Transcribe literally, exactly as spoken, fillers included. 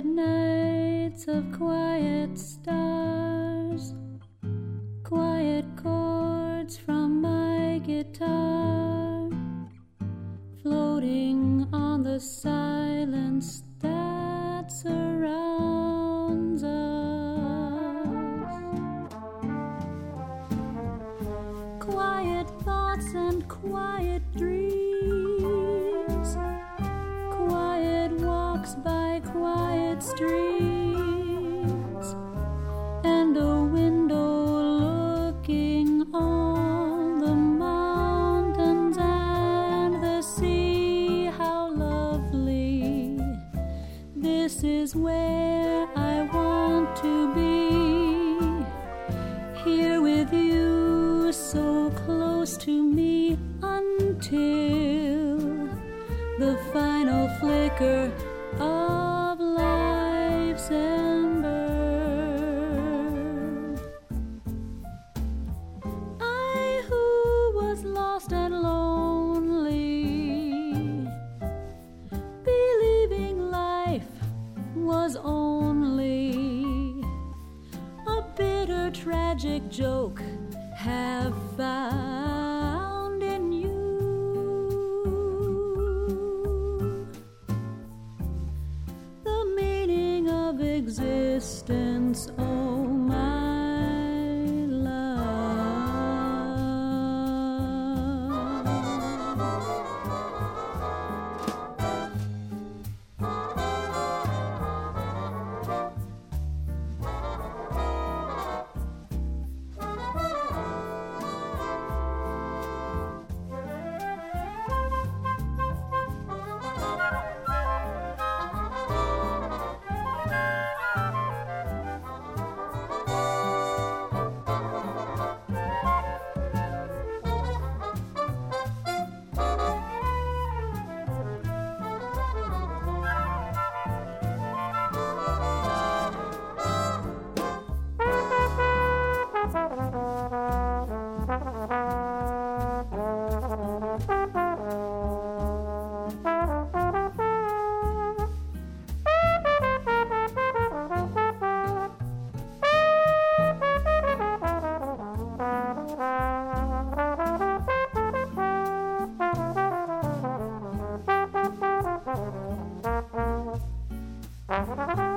quiet nights of quiet stars, quiet chords from my guitar, floating on the silence that surrounds us. Quiet thoughts and quiet dreams, quiet walks by quiet streams, and a window looking on the mountains and the sea. How lovely! This is where I want to be, here with you, so close to me, until the final flicker of life's ember. I who was lost and lonely, believing life was only a bitter tragic joke, have found in you the meaning of existence, oh my love. Thank you.